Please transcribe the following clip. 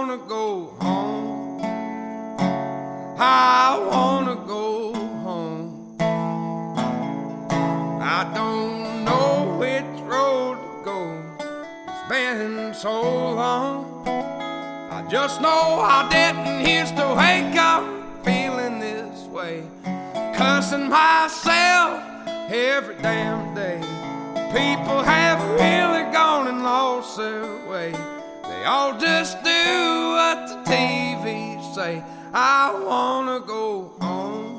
wanna go home. I wanna go home. I don't know which road to go. It's been so long. I just know I didn't used to wake up feeling this way, cussing myself every damn day. People have really gone and lost their way. They all just do what the TV say. I wanna go home.